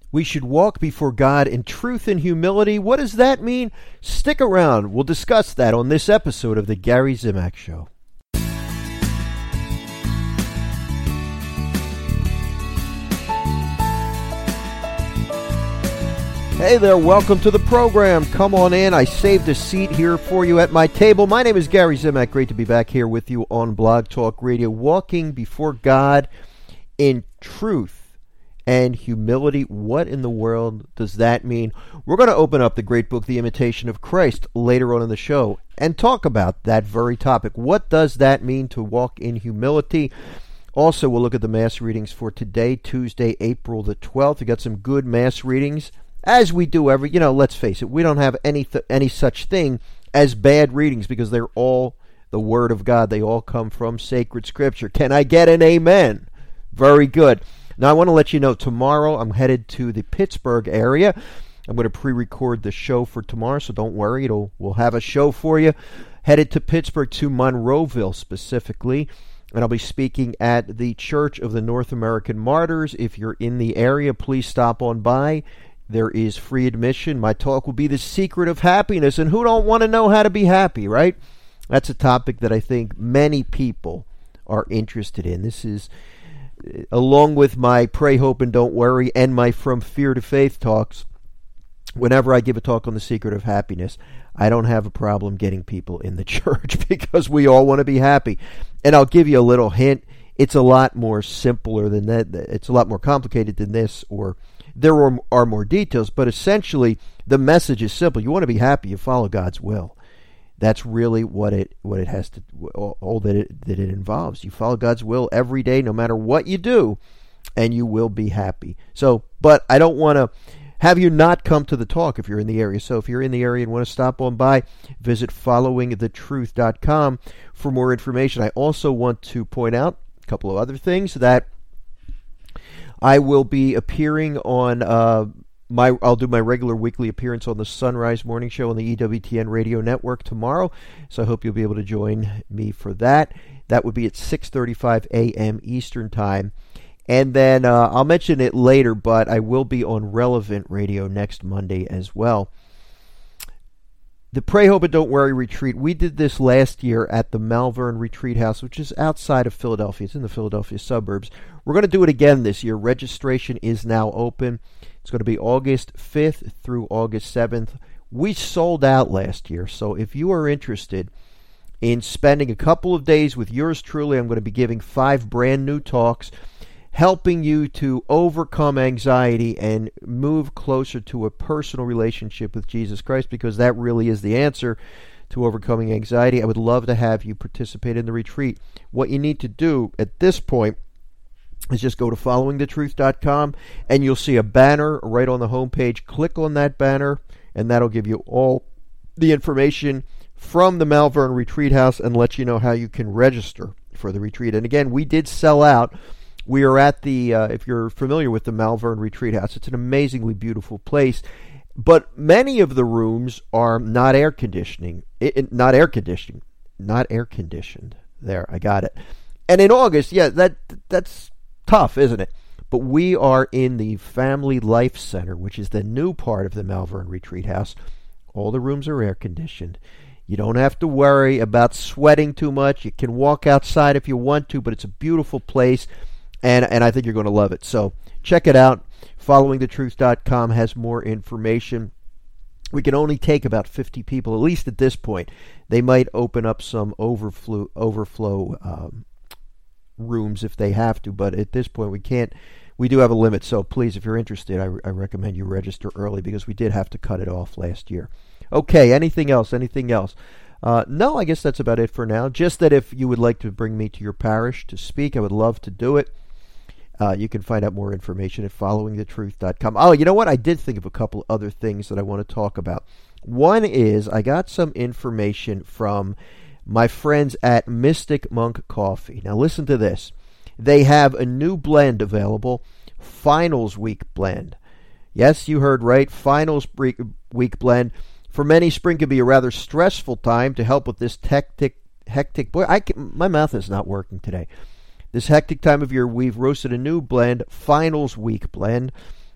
We should walk before God in truth and humility. What does that mean? Stick around. We'll discuss that on this episode of The Gary Zimak Show. Hey there, welcome to the program. Come on in. I saved a seat here for you at my table. My name is Gary Zimak. Great to be back here with you on Blog Talk Radio, walking before God in truth and humility. What in the world does that mean? We're going to open up the great book, The Imitation of Christ, later on in the show and talk about that very topic. What does that mean to walk in humility? Also, we'll look at the Mass readings for today, Tuesday, April the 12th. We got some good Mass readings, as we do every, let's face it, we don't have any such thing as bad readings because they're all the Word of God. They all come from sacred Scripture. Can I get an amen? Very good. Now, I want to let you know, tomorrow I'm headed to the Pittsburgh area. I'm going to pre-record the show for tomorrow, so don't worry. We'll have a show for you. Headed to Pittsburgh, to Monroeville specifically, and I'll be speaking at the Church of the North American Martyrs. If you're in the area, please stop on by. There is free admission. My talk will be the secret of happiness, and who don't want to know how to be happy, right? That's a topic that I think many people are interested in. This is, along with my Pray, Hope, and Don't Worry and my From Fear to Faith talks, whenever I give a talk on the secret of happiness, I don't have a problem getting people in the church because we all want to be happy. And I'll give you a little hint. It's a lot more simpler than that. It's a lot more complicated than this, or there are more details, but essentially the message is simple. You want to be happy, you follow God's will. That's really what it has to, all that it involves. You follow God's will every day, no matter what you do, and you will be happy. So, but I don't want to have you not come to the talk if you're in the area. So if you're in the area and want to stop on by, visit followingthetruth.com for more information. I also want to point out a couple of other things, that I will be appearing on I'll do my regular weekly appearance on the Sunrise Morning Show on the EWTN Radio Network tomorrow. So I hope you'll be able to join me for that. That would be at 6:35 a.m. Eastern Time. And then I'll mention it later, but I will be on Relevant Radio next Monday as well. The Pray, Hope, and Don't Worry retreat, we did this last year at the Malvern Retreat House, which is outside of Philadelphia. It's in the Philadelphia suburbs. We're going to do it again this year. Registration is now open. It's going to be August 5th through August 7th. We sold out last year, so if you are interested in spending a couple of days with yours truly, I'm going to be giving 5 brand new talks, helping you to overcome anxiety and move closer to a personal relationship with Jesus Christ, because that really is the answer to overcoming anxiety. I would love to have you participate in the retreat. What you need to do at this point is just go to followingthetruth.com, and you'll see a banner right on the homepage. Click on that banner, and that'll give you all the information from the Malvern Retreat House and let you know how you can register for the retreat. And again, we did sell out. We are at the, if you're familiar with the Malvern Retreat House, it's an amazingly beautiful place, but many of the rooms are not air conditioned. There, I got it. And in August, yeah, that's tough, isn't it? But we are in the Family Life Center, which is the new part of the Malvern Retreat House. All the rooms are air conditioned. You don't have to worry about sweating too much. You can walk outside if you want to, but it's a beautiful place. And I think you're going to love it. So check it out. Followingthetruth.com has more information. We can only take about 50 people, at least at this point. They might open up some overflow rooms if they have to, but at this point we can't. We do have a limit. So please, if you're interested, I recommend you register early, because we did have to cut it off last year. Okay, anything else? No, I guess that's about it for now. Just that if you would like to bring me to your parish to speak, I would love to do it. You can find out more information at followingthetruth.com. Oh, you know what? I did think of a couple other things that I want to talk about. One is I got some information from my friends at Mystic Monk Coffee. Now listen to this. They have a new blend available, Finals Week Blend. Yes, you heard right, Finals Week Blend. For many, spring can be a rather stressful time. To help with this hectic my mouth is not working today. This hectic time of year, we've roasted a new blend, Finals Week Blend.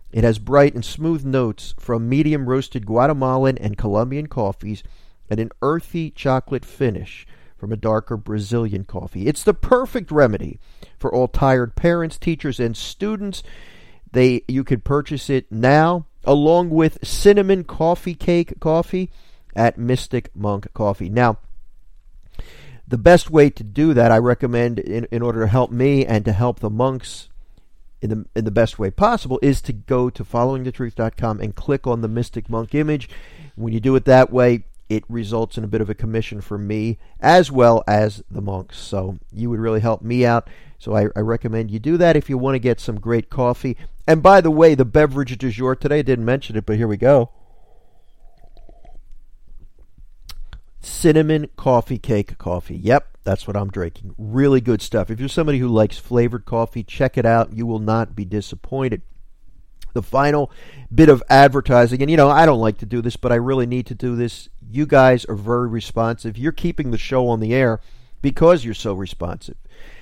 It has bright and smooth notes from medium roasted Guatemalan and Colombian coffees and an earthy chocolate finish from a darker Brazilian coffee. It's the perfect remedy for all tired parents, teachers, and students. You could purchase it now along with cinnamon coffee cake coffee at Mystic Monk Coffee. Now, the best way to do that, I recommend, in order to help me and to help the monks in the best way possible, is to go to followingthetruth.com and click on the Mystic Monk image. When you do it that way, it results in a bit of a commission for me as well as the monks. So you would really help me out. So I recommend you do that if you want to get some great coffee. And by the way, the beverage du jour today, I didn't mention it, but here we go. Cinnamon coffee cake coffee. Yep, that's what I'm drinking. Really good stuff. If you're somebody who likes flavored coffee, check it out. You will not be disappointed. The final bit of advertising, and I don't like to do this, but I really need to do this. You guys are very responsive. You're keeping the show on the air because you're so responsive.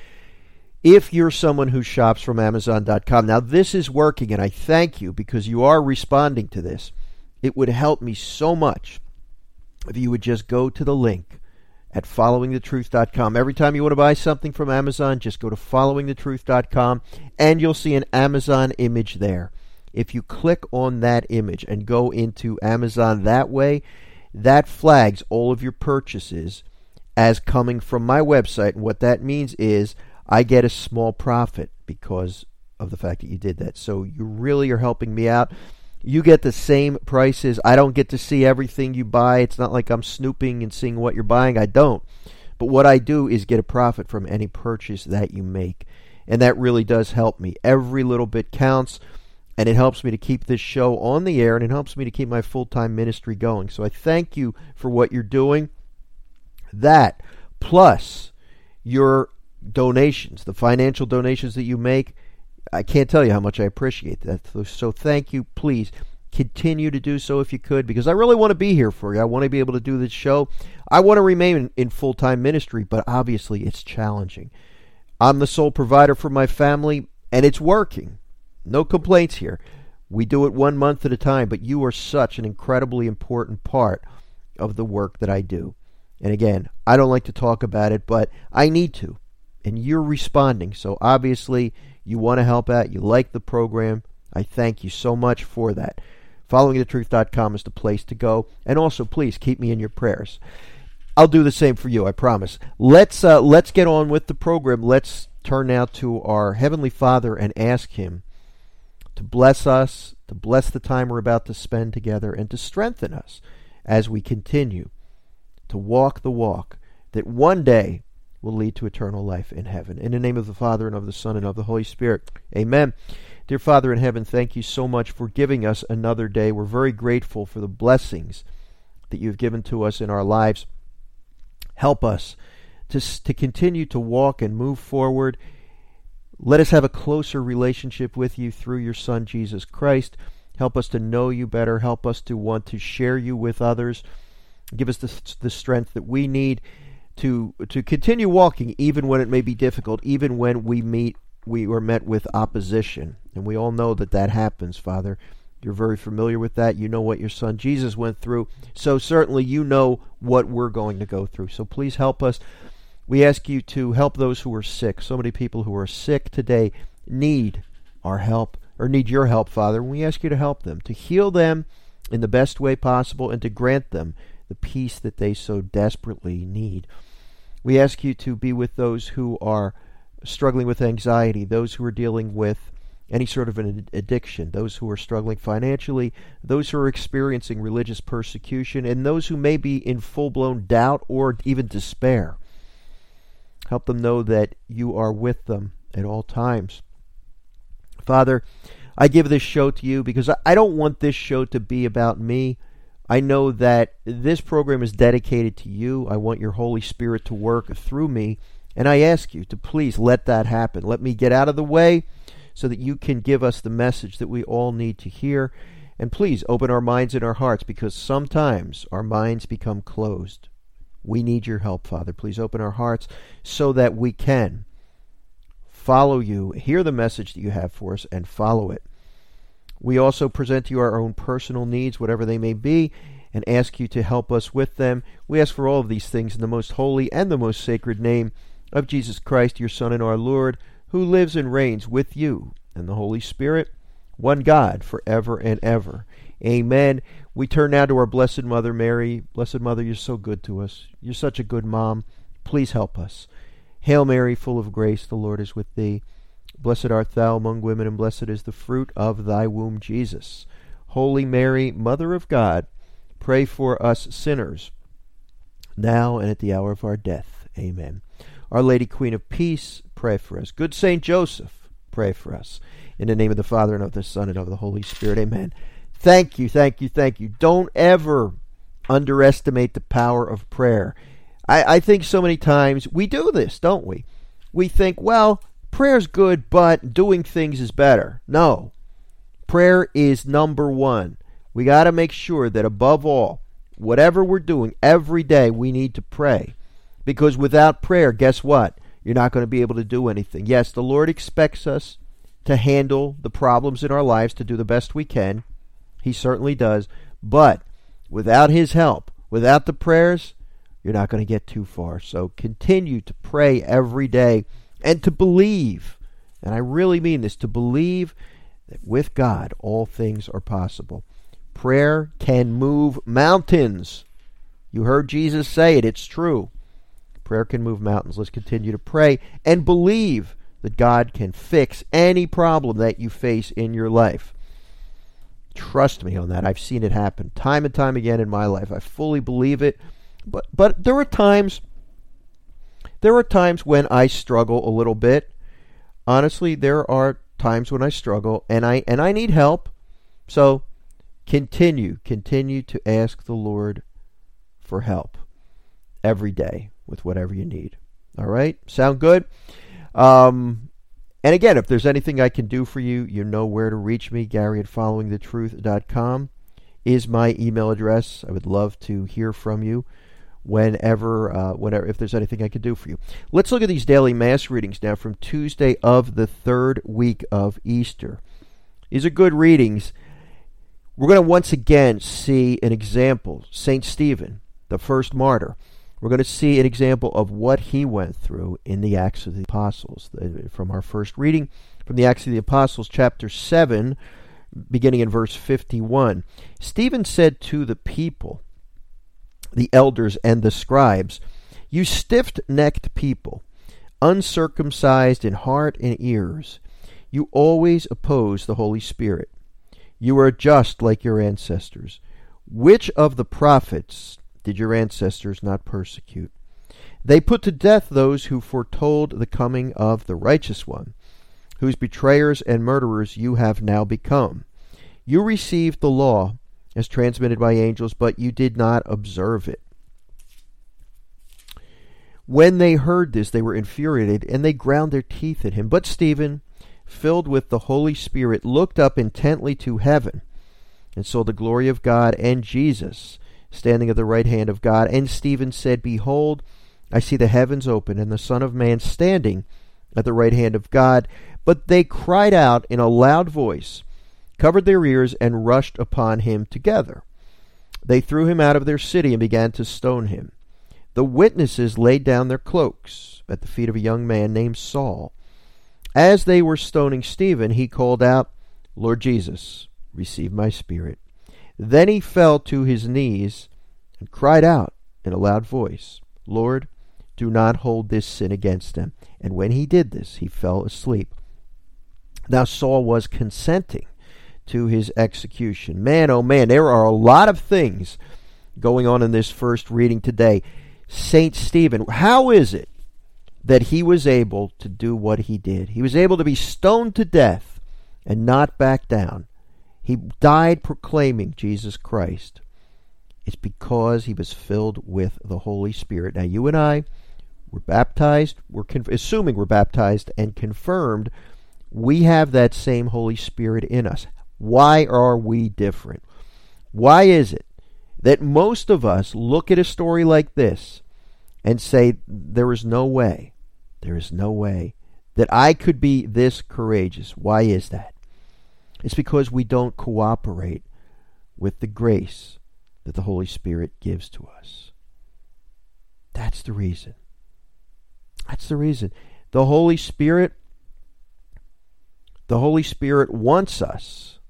If you're someone who shops from Amazon.com, now this is working, and I thank you because you are responding to this. It would help me so much if you would just go to the link at followingthetruth.com. Every time you want to buy something from Amazon, just go to followingthetruth.com, and you'll see an Amazon image there. If you click on that image and go into Amazon that way, that flags all of your purchases as coming from my website. And what that means is I get a small profit because of the fact that you did that. So you really are helping me out. You get the same prices. I don't get to see everything you buy. It's not like I'm snooping and seeing what you're buying. I don't. But what I do is get a profit from any purchase that you make. And that really does help me. Every little bit counts. And it helps me to keep this show on the air, and it helps me to keep my full-time ministry going. So I thank you for what you're doing. That, plus your donations, the financial donations that you make, I can't tell you how much I appreciate that. So thank you. Please continue to do so if you could, because I really want to be here for you. I want to be able to do this show. I want to remain in full-time ministry, but obviously it's challenging. I'm the sole provider for my family, and it's working. No complaints here. We do it 1 month at a time, but you are such an incredibly important part of the work that I do. And again, I don't like to talk about it, but I need to. And you're responding. So obviously, you want to help out. You like the program. I thank you so much for that. Followingthetruth.com is the place to go. And also, please keep me in your prayers. I'll do the same for you, I promise. Let's get on with the program. Let's turn now to our Heavenly Father and ask Him to bless us, to bless the time we're about to spend together, and to strengthen us as we continue to walk the walk that one day will lead to eternal life in heaven. In the name of the Father, and of the Son, and of the Holy Spirit. Amen. Dear Father in heaven, thank you so much for giving us another day. We're very grateful for the blessings that you've given to us in our lives. Help us to continue to walk and move forward. Let us have a closer relationship with you through your Son, Jesus Christ. Help us to know you better. Help us to want to share you with others. Give us the strength that we need to continue walking, even when it may be difficult, even when we are met with opposition. And we all know that happens, Father. You're very familiar with that. You know what your Son Jesus went through. So certainly you know what we're going to go through. So please help us. We ask you to help those who are sick. So many people who are sick today need our help, or need your help, Father. We ask you to help them, to heal them in the best way possible, and to grant them the peace that they so desperately need. We ask you to be with those who are struggling with anxiety, those who are dealing with any sort of an addiction, those who are struggling financially, those who are experiencing religious persecution, and those who may be in full-blown doubt or even despair. Help them know that you are with them at all times. Father, I give this show to you because I don't want this show to be about me. I know that this program is dedicated to you. I want your Holy Spirit to work through me, and I ask you to please let that happen. Let me get out of the way so that you can give us the message that we all need to hear. And please open our minds and our hearts, because sometimes our minds become closed. We need your help, Father. Please open our hearts so that we can follow you, hear the message that you have for us, and follow it. We also present to you our own personal needs, whatever they may be, and ask you to help us with them. We ask for all of these things in the most holy and the most sacred name of Jesus Christ, your Son and our Lord, who lives and reigns with you and the Holy Spirit, one God, forever and ever. Amen. We turn now to our Blessed Mother Mary. Blessed Mother, you're so good to us. You're such a good mom. Please help us. Hail Mary, full of grace, the Lord is with thee. Blessed art thou among women, and blessed is the fruit of thy womb, Jesus. Holy Mary, Mother of God, pray for us sinners, now and at the hour of our death. Amen. Our Lady, Queen of Peace, pray for us. Good Saint Joseph, pray for us. In the name of the Father, and of the Son, and of the Holy Spirit. Amen. Thank you, thank you, thank you. Don't ever underestimate the power of prayer. I think so many times we do this, don't we? We think, well, prayer's good, but doing things is better. No. Prayer is number one. We got to make sure that above all, whatever we're doing every day, we need to pray. Because without prayer, guess what? You're not going to be able to do anything. Yes, the Lord expects us to handle the problems in our lives, to do the best we can. He certainly does. But without His help, without the prayers, you're not going to get too far. So continue to pray every day and to believe, and I really mean this, to believe that with God all things are possible. Prayer can move mountains. You heard Jesus say it. It's true. Prayer can move mountains. Let's continue to pray and believe that God can fix any problem that you face in your life. Trust me on that. I've seen it happen time and time again in my life. I fully believe it. But there are times when I struggle a little bit. Honestly, there are times when I struggle and I need help. So continue to ask the Lord for help every day with whatever you need. All right? Sound good? And again, if there's anything I can do for you, you know where to reach me. Gary@followingthetruth.com is my email address. I would love to hear from you whenever, if there's anything I can do for you. Let's look at these daily Mass readings now from Tuesday of the third week of Easter. These are good readings. We're going to once again see an example. St. Stephen, the first martyr. We're going to see an example of what he went through in the Acts of the Apostles. From our first reading from the Acts of the Apostles, chapter 7, beginning in verse 51. Stephen said to the people, the elders and the scribes, "You stiff-necked people, uncircumcised in heart and ears, you always oppose the Holy Spirit. You are just like your ancestors. Which of the prophets did your ancestors not persecute? They put to death those who foretold the coming of the righteous one, whose betrayers and murderers you have now become. You received the law as transmitted by angels, but you did not observe it." When they heard this, they were infuriated, and they ground their teeth at him. But Stephen, filled with the Holy Spirit, looked up intently to heaven and saw the glory of God and Jesus standing at the right hand of God. And Stephen said, "Behold, I see the heavens open and the Son of Man standing at the right hand of God." But they cried out in a loud voice, covered their ears, and rushed upon him together. They threw him out of their city and began to stone him. The witnesses laid down their cloaks at the feet of a young man named Saul. As they were stoning Stephen, he called out, "Lord Jesus, receive my spirit." Then he fell to his knees and cried out in a loud voice, "Lord, do not hold this sin against them." And when he did this, he fell asleep. Now Saul was consenting to his execution. Man, oh man, there are a lot of things going on in this first reading today. Saint Stephen, how is it that he was able to do what he did? He was able to be stoned to death and not back down. He died proclaiming Jesus Christ. It's because he was filled with the Holy Spirit. Now you and I, we're baptized, assuming we're baptized and confirmed, we have that same Holy Spirit in us. Why are we different? Why is it that most of us look at a story like this and say, there is no way that I could be this courageous? Why is that? It's because we don't cooperate with the grace that the Holy Spirit gives to us. That's the reason. That's the reason. The Holy Spirit wants us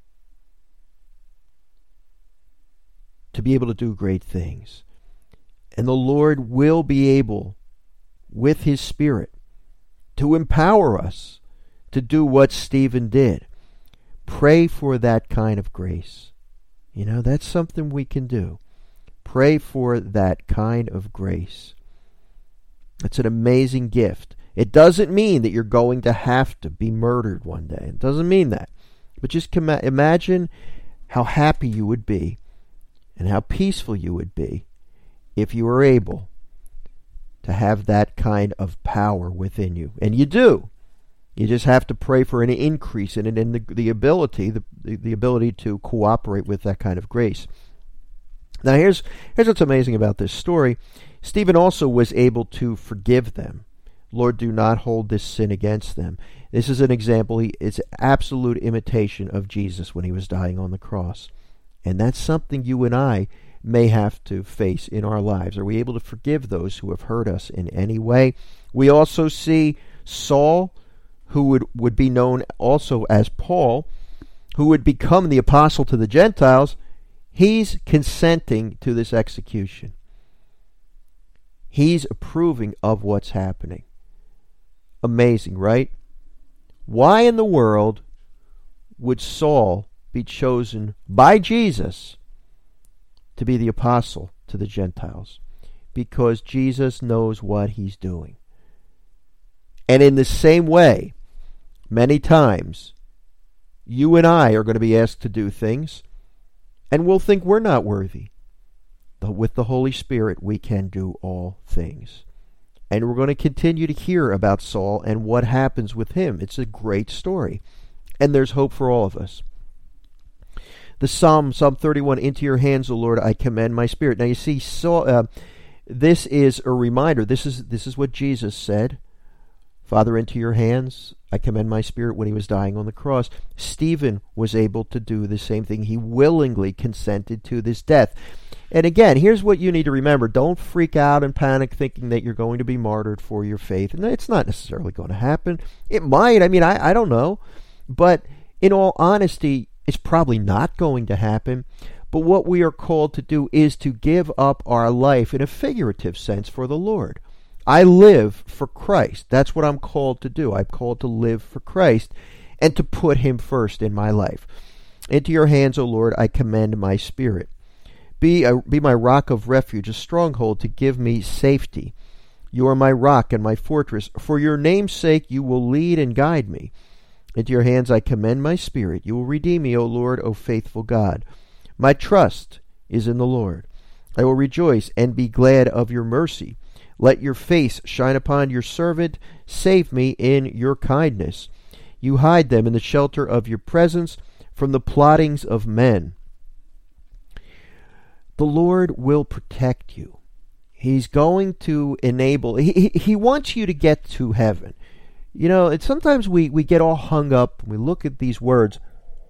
to be able to do great things. And the Lord will be able, with His Spirit, to empower us to do what Stephen did. Pray for that kind of grace. You know, that's something we can do. Pray for that kind of grace. It's an amazing gift. It doesn't mean that you're going to have to be murdered one day. It doesn't mean that. But just imagine how happy you would be and how peaceful you would be if you were able to have that kind of power within you. And you do. You just have to pray for an increase in it, and the ability to cooperate with that kind of grace. Now here's what's amazing about this story. Stephen also was able to forgive them. Lord, do not hold this sin against them. This is an example. It's absolute imitation of Jesus when He was dying on the cross. And that's something you and I may have to face in our lives. Are we able to forgive those who have hurt us in any way? We also see Saul, who would be known also as Paul, who would become the apostle to the Gentiles. He's consenting to this execution. He's approving of what's happening. Amazing, right? Why in the world would Saul be chosen by Jesus to be the apostle to the Gentiles? Because Jesus knows what He's doing. And in the same way, many times, you and I are going to be asked to do things, and we'll think we're not worthy. But with the Holy Spirit, we can do all things. And we're going to continue to hear about Saul and what happens with him. It's a great story. And there's hope for all of us. The Psalm 31, into your hands, O Lord, I commend my spirit. Now you see, this is a reminder. This is what Jesus said. Father, into your hands I commend my spirit when He was dying on the cross. Stephen was able to do the same thing. He willingly consented to this death. And again, here's what you need to remember. Don't freak out and panic thinking that you're going to be martyred for your faith. And it's not necessarily going to happen. It might. I mean, I don't know. But in all honesty, it's probably not going to happen. But what we are called to do is to give up our life in a figurative sense for the Lord. I live for Christ. That's what I'm called to do. I'm called to live for Christ and to put Him first in my life. Into your hands, O Lord, I commend my spirit. Be my rock of refuge, a stronghold to give me safety. You are my rock and my fortress. For your name's sake you will lead and guide me. Into your hands I commend my spirit. You will redeem me, O Lord, O faithful God. My trust is in the Lord. I will rejoice and be glad of your mercy. Let your face shine upon your servant. Save me in your kindness. You hide them in the shelter of your presence from the plottings of men. The Lord will protect you. He's going to enable, He wants you to get to heaven. You know, sometimes we get all hung up, we look at these words,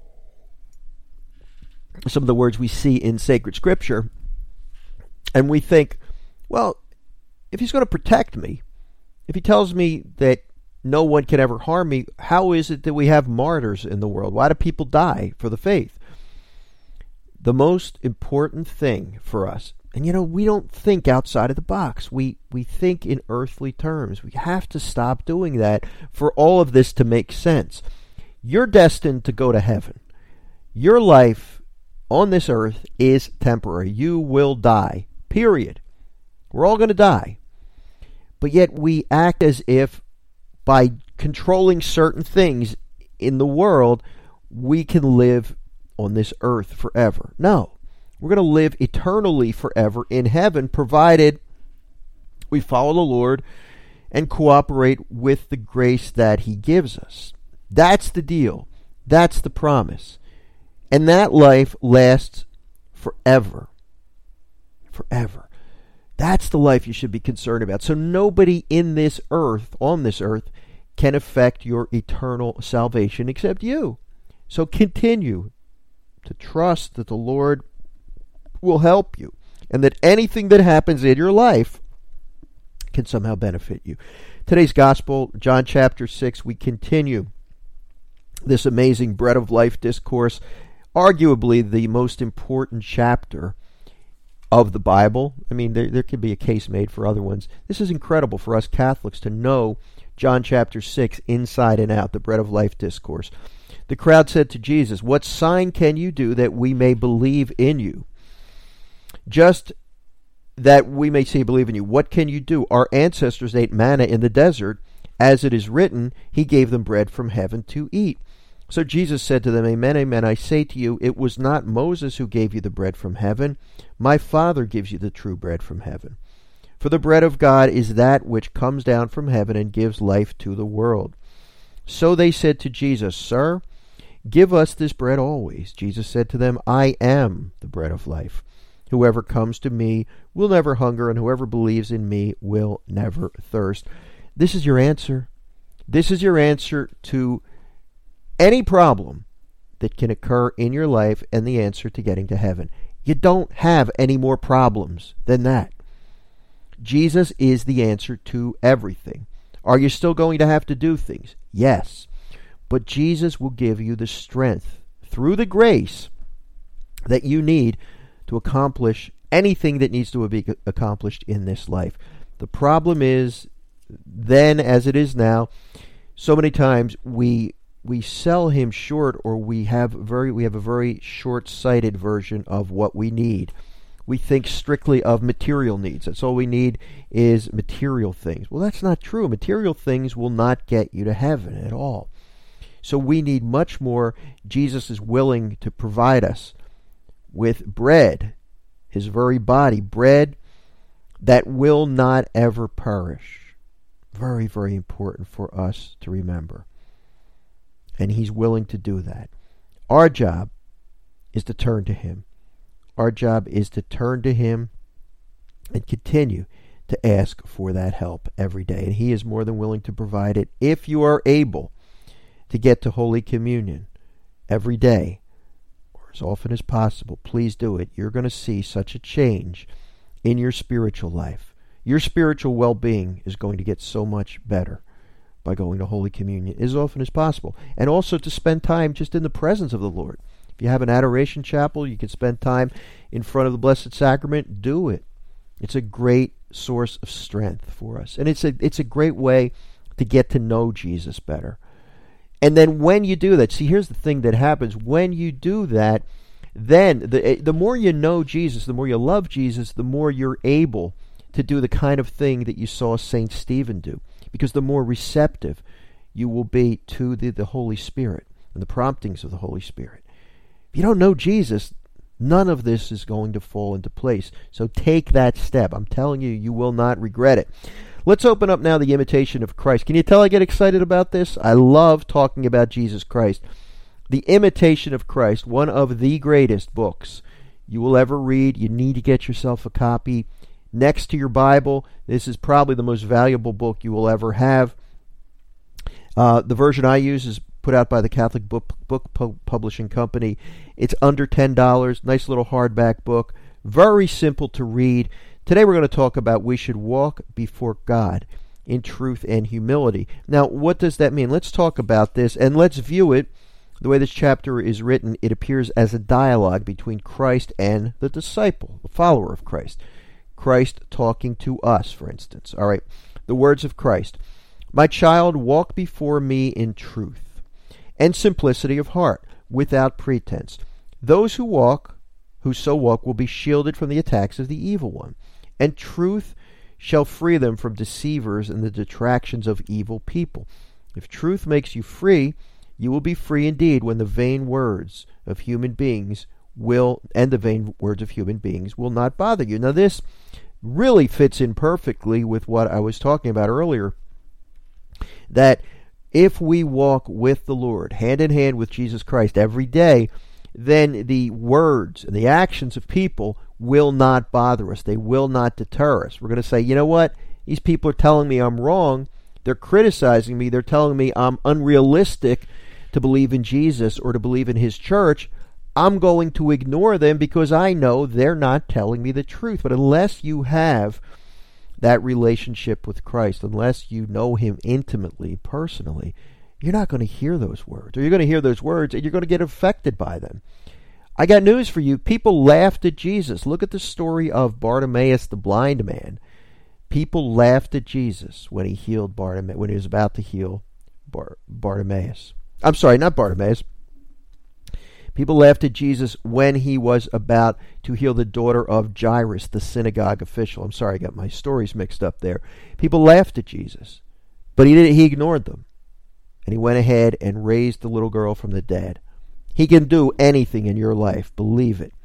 some of the words we see in sacred scripture, and we think, well, if He's going to protect me, if He tells me that no one can ever harm me, how is it that we have martyrs in the world? Why do people die for the faith? The most important thing for us, and you know, we don't think outside of the box. We think in earthly terms. We have to stop doing that for all of this to make sense. You're destined to go to heaven. Your life on this earth is temporary. You will die, period. We're all going to die. But yet we act as if by controlling certain things in the world, we can live on this earth forever. No, we're going to live eternally forever in heaven, provided we follow the Lord and cooperate with the grace that He gives us. That's the deal. That's the promise. And that life lasts forever. Forever. That's the life you should be concerned about. So nobody in this earth, on this earth, can affect your eternal salvation except you. So continue to trust that the Lord will help you, and that anything that happens in your life can somehow benefit you. Today's gospel, John chapter 6, we continue this amazing bread of life discourse, arguably the most important chapter of the Bible. I mean, there could be a case made for other ones. This is incredible for us Catholics to know John chapter 6 inside and out, the bread of life discourse. The crowd said to Jesus, "What sign can you do that we may believe in you?" Just that we may say believe in you. What can you do? Our ancestors ate manna in the desert. As it is written, he gave them bread from heaven to eat. So Jesus said to them, "Amen, amen, I say to you, it was not Moses who gave you the bread from heaven. My Father gives you the true bread from heaven. For the bread of God is that which comes down from heaven and gives life to the world." So they said to Jesus, "Sir, give us this bread always." Jesus said to them, "I am the bread of life. Whoever comes to me will never hunger, and whoever believes in me will never thirst." This is your answer. This is your answer to any problem that can occur in your life, and the answer to getting to heaven. You don't have any more problems than that. Jesus is the answer to everything. Are you still going to have to do things? Yes. But Jesus will give you the strength through the grace that you need to accomplish anything that needs to be accomplished in this life. The problem is, then as it is now, so many times we sell him short, or we have a very short-sighted version of what we need. We think strictly of material needs. That's all we need is material things. Well, that's not true. Material things will not get you to heaven at all. So we need much more. Jesus is willing to provide us with bread, his very body, bread that will not ever perish. Very, very important for us to remember. And he's willing to do that. Our job is to turn to him. Our job is to turn to him and continue to ask for that help every day. And he is more than willing to provide it if you are able to get to Holy Communion every day, or as often as possible. Please do it. You're going to see such a change in your spiritual life. Your spiritual well-being is going to get so much better by going to Holy Communion as often as possible. And also to spend time just in the presence of the Lord. If you have an adoration chapel, you can spend time in front of the Blessed Sacrament. Do it. It's a great source of strength for us. And it's a great way to get to know Jesus better. And then when you do that, see, here's the thing that happens. When you do that, then the more you know Jesus, the more you love Jesus, the more you're able to do the kind of thing that you saw St. Stephen do. Because the more receptive you will be to the Holy Spirit and the promptings of the Holy Spirit. If you don't know Jesus, none of this is going to fall into place. So take that step. I'm telling you, you will not regret it. Let's open up now the Imitation of Christ. Can you tell I get excited about this? I love talking about Jesus Christ. The Imitation of Christ, one of the greatest books you will ever read. You need to get yourself a copy. Next to your Bible, this is probably the most valuable book you will ever have. The version I use is put out by the Catholic Book Publishing Company. It's under $10. Nice little hardback book. Very simple to read. Today we're going to talk about we should walk before God in truth and humility. Now, what does that mean? Let's talk about this, and let's view it. The way this chapter is written, it appears as a dialogue between Christ and the disciple, the follower of Christ. Christ talking to us, for instance. All right, the words of Christ. "My child, walk before me in truth and simplicity of heart, without pretense. Those who so walk, will be shielded from the attacks of the evil one, and truth shall free them from deceivers and the detractions of evil people. If truth makes you free, you will be free indeed when the vain words of human beings will not bother you." Now this really fits in perfectly with what I was talking about earlier, that if we walk with the Lord, hand in hand with Jesus Christ every day, then the words and the actions of people will not bother us. They will not deter us. We're going to say, you know what? These people are telling me I'm wrong. They're criticizing me. They're telling me I'm unrealistic to to believe in Jesus or to believe in his church, I'm going to ignore them because I know they're not telling me the truth. But unless you have that relationship with Christ, unless you know him intimately, personally, you're not going to hear those words. Or you're going to hear those words and you're going to get affected by them. I got news for you. People laughed at Jesus. Look at the story of Bartimaeus, the blind man. People laughed at Jesus when he healed Bartimaeus, when he was about to heal Bartimaeus. I'm sorry, not Bartimaeus. People laughed at Jesus when he was about to heal the daughter of Jairus, the synagogue official. I'm sorry, I got my stories mixed up there. People laughed at Jesus, but he ignored them. And he went ahead and raised the little girl from the dead. He can do anything in your life. Believe it.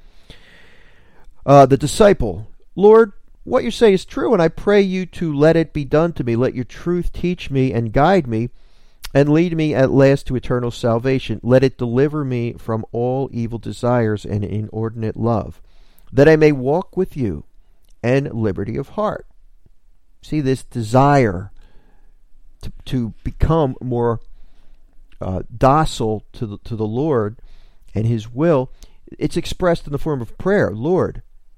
The disciple, Lord, what you say is true, and I pray you to let it be done to me. Let your truth teach me and guide me, and lead me at last to eternal salvation. Let it deliver me from all evil desires and inordinate love, that I may walk with you and liberty of heart. See, this desire to become more docile to the Lord and his will, it's expressed in the form of prayer. Lord,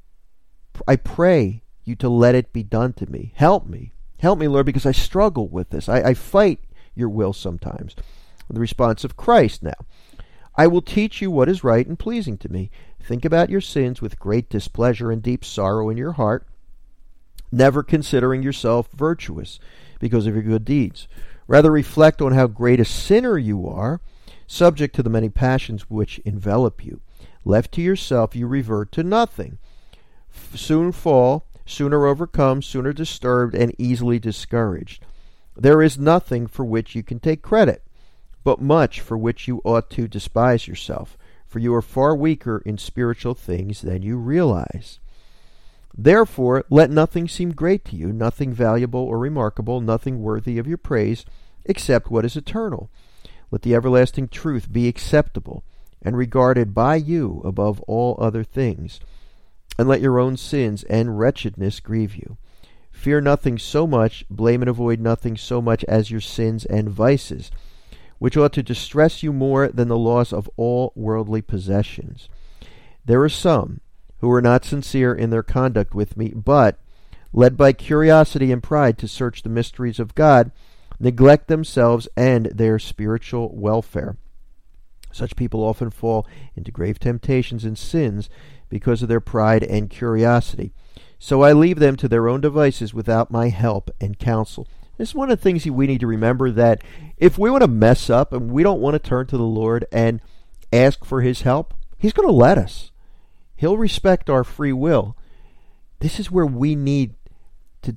I pray you to let it be done to me. Help me, Lord, because I struggle with this. I fight your will sometimes. The response of Christ now. I will teach you what is right and pleasing to me. Think about your sins with great displeasure and deep sorrow in your heart, never considering yourself virtuous because of your good deeds. Rather reflect on how great a sinner you are, subject to the many passions which envelop you. Left to yourself, you revert to nothing. Soon fall, sooner overcome, sooner disturbed, and easily discouraged. There is nothing for which you can take credit, but much for which you ought to despise yourself, for you are far weaker in spiritual things than you realize. Therefore, let nothing seem great to you, nothing valuable or remarkable, nothing worthy of your praise, except what is eternal. Let the everlasting truth be acceptable and regarded by you above all other things, and let your own sins and wretchedness grieve you. Fear nothing so much, blame and avoid nothing so much as your sins and vices, which ought to distress you more than the loss of all worldly possessions. There are some who are not sincere in their conduct with me, but, led by curiosity and pride to search the mysteries of God, neglect themselves and their spiritual welfare. Such people often fall into grave temptations and sins because of their pride and curiosity. So I leave them to their own devices without my help and counsel. This is one of the things we need to remember, that if we want to mess up and we don't want to turn to the Lord and ask for his help, he's going to let us. He'll respect our free will. This is where we need to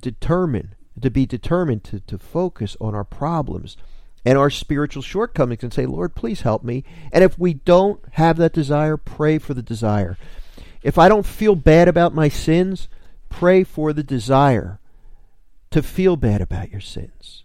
be determined to focus on our problems and our spiritual shortcomings and say, Lord, please help me. And if we don't have that desire, pray for the desire. If I don't feel bad about my sins, pray for the desire to feel bad about your sins.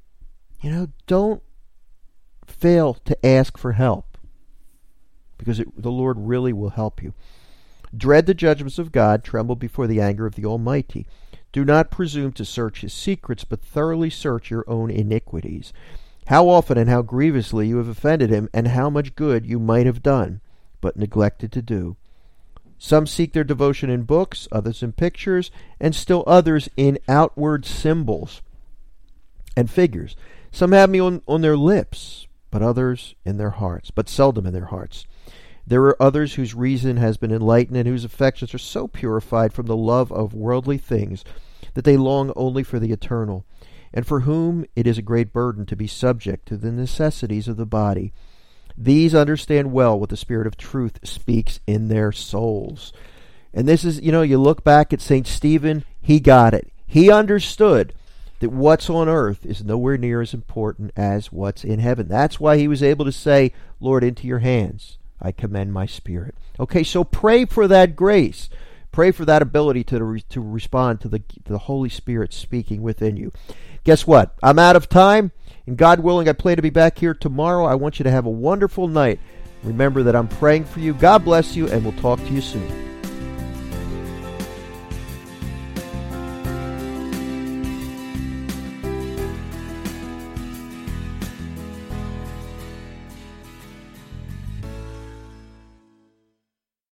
Don't fail to ask for help, because the Lord really will help you. Dread the judgments of God, tremble before the anger of the Almighty. Do not presume to search his secrets, but thoroughly search your own iniquities. How often and how grievously you have offended him, and how much good you might have done, but neglected to do. Some seek their devotion in books, others in pictures, and still others in outward symbols and figures. Some have me on their lips, but others in their hearts, but seldom in their hearts. There are others whose reason has been enlightened and whose affections are so purified from the love of worldly things that they long only for the eternal, and for whom it is a great burden to be subject to the necessities of the body. These understand well what the Spirit of truth speaks in their souls. And this is, you look back at St. Stephen, he got it. He understood that what's on earth is nowhere near as important as what's in heaven. That's why he was able to say, Lord, into your hands I commend my spirit. Okay, so pray for that grace. Pray for that ability to respond to the Holy Spirit speaking within you. Guess what? I'm out of time, and God willing, I plan to be back here tomorrow. I want you to have a wonderful night. Remember that I'm praying for you. God bless you, and we'll talk to you soon.